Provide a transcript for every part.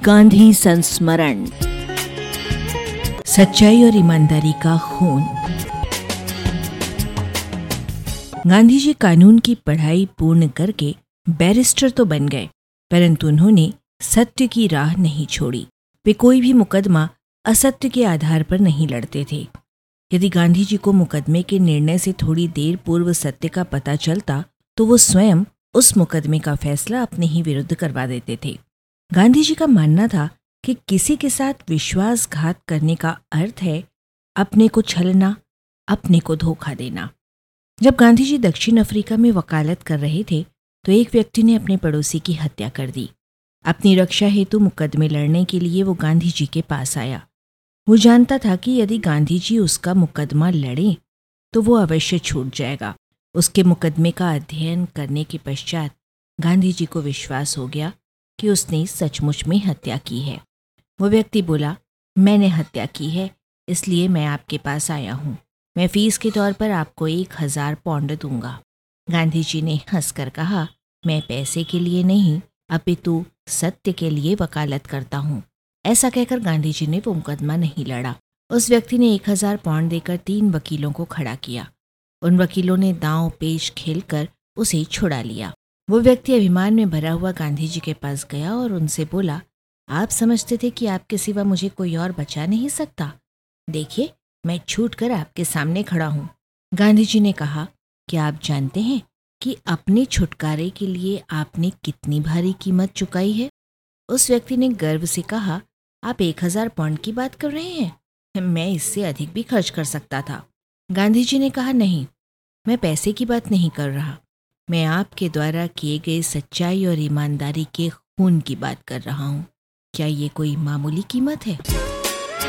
गांधी संस्मरण, सच्चाई और ईमानदारी का खून। गांधी जी कानून की पढ़ाई पूर्ण करके बैरिस्टर तो बन गए, परंतु उन्होंने सत्य की राह नहीं छोड़ी। वे कोई भी मुकदमा असत्य के आधार पर नहीं लड़ते थे। यदि गांधी जी को मुकदमे के निर्णय से थोड़ी देर पूर्व सत्य का पता चलता तो वो स्वयं उस मुकदमे का फैसला अपने ही विरुद्ध करवा देते थे। गांधी जी का मानना था कि किसी के साथ विश्वासघात करने का अर्थ है अपने को छलना, अपने को धोखा देना। जब गांधी जी दक्षिण अफ्रीका में वकालत कर रहे थे तो एक व्यक्ति ने अपने पड़ोसी की हत्या कर दी। अपनी रक्षा हेतु मुकदमे लड़ने के लिए वो गांधी जी के पास आया। वो जानता था कि यदि गांधी जी उसका मुकदमा लड़ें तो वो अवश्य छूट जाएगा। उसके मुकदमे का अध्ययन करने के पश्चात गांधी जी को विश्वास हो गया कि उसने सचमुच में हत्या की है। वो व्यक्ति बोला, मैंने हत्या की है, इसलिए मैं आपके पास आया हूँ। मैं फीस के तौर पर आपको 1000 पाउंड दूंगा। गांधी जी ने हंसकर कहा, मैं पैसे के लिए नहीं अपितु सत्य के लिए वकालत करता हूँ। ऐसा कहकर गांधी जी ने वो मुकदमा नहीं लड़ा। उस व्यक्ति ने 1000 पाउंड देकर 3 वकीलों को खड़ा किया। उन वकीलों ने दांव पेच खेलकर उसे छुड़ा लिया। वो व्यक्ति अभिमान में भरा हुआ गांधी जी के पास गया और उनसे बोला, आप समझते थे कि आपके सिवा मुझे कोई और बचा नहीं सकता। देखिए, मैं छूटकर आपके सामने खड़ा हूँ। गांधी जी ने कहा, क्या आप जानते हैं कि अपने छुटकारे के लिए आपने कितनी भारी कीमत चुकाई है? उस व्यक्ति ने गर्व से कहा, आप 1000 पाउंड की बात कर रहे हैं? मैं इससे अधिक भी खर्च कर सकता था। गांधी जी ने कहा, नहीं, मैं पैसे की बात नहीं कर रहा। मैं आपके द्वारा किए गए सच्चाई और ईमानदारी के खून की बात कर रहा हूँ। क्या ये कोई मामूली कीमत है?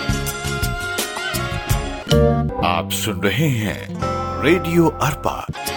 आप सुन रहे हैं रेडियो अर्पा।